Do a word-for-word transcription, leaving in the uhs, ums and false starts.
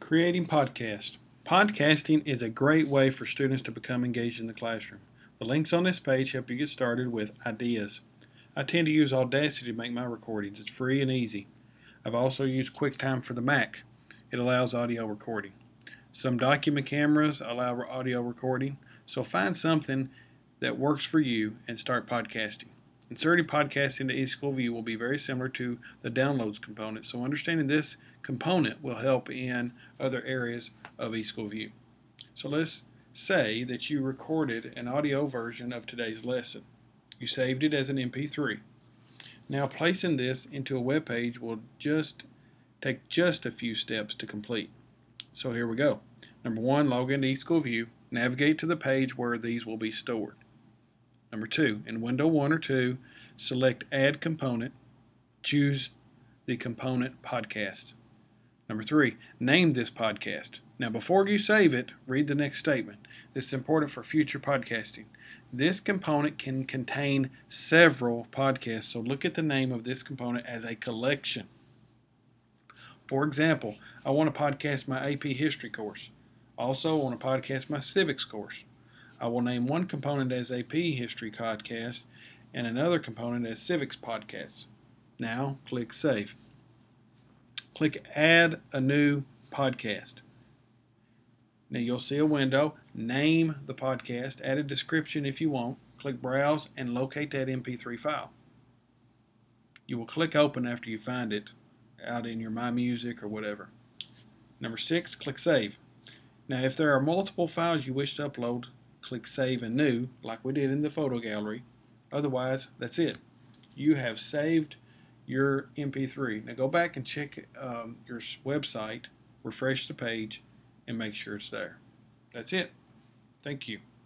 Creating podcast. Podcasting is a great way for students to become engaged in the classroom. The links on this page help you get started with ideas. I tend to use Audacity to make my recordings. It's free and easy. I've also used QuickTime for the Mac. It allows audio recording. Some document cameras allow audio recording, so find something that works for you and start podcasting. Inserting podcasting into eSchoolView will be very similar to the downloads component, so understanding this component will help in other areas of eSchoolView. So let's say that you recorded an audio version of today's lesson. You saved it as an M P three. Now placing this into a web page will just take just a few steps to complete. So here we go. Number one, log into eSchoolView, navigate to the page where these will be stored. Number two, in window one or two, select Add Component, choose the component podcast. Number three, name this podcast. Now before you save it, read the next statement. This is important for future podcasting. This component can contain several podcasts, so look at the name of this component as a collection. For example, I want to podcast my A P History course. Also, I want to podcast my Civics course. I will name one component as A P History Podcast and another component as Civics Podcasts. Now, click Save. Click Add a New Podcast. Now you'll see a window. Name the podcast. Add a description if you want. Click Browse and locate that M P three file. You will click Open after you find it out in your My Music or whatever. Number six, click Save. Now if there are multiple files you wish to upload, click Save and New, like we did in the photo gallery. Otherwise, that's it. You have saved your M P three. Now go back and check um, your website, refresh the page, and make sure it's there. That's it. Thank you.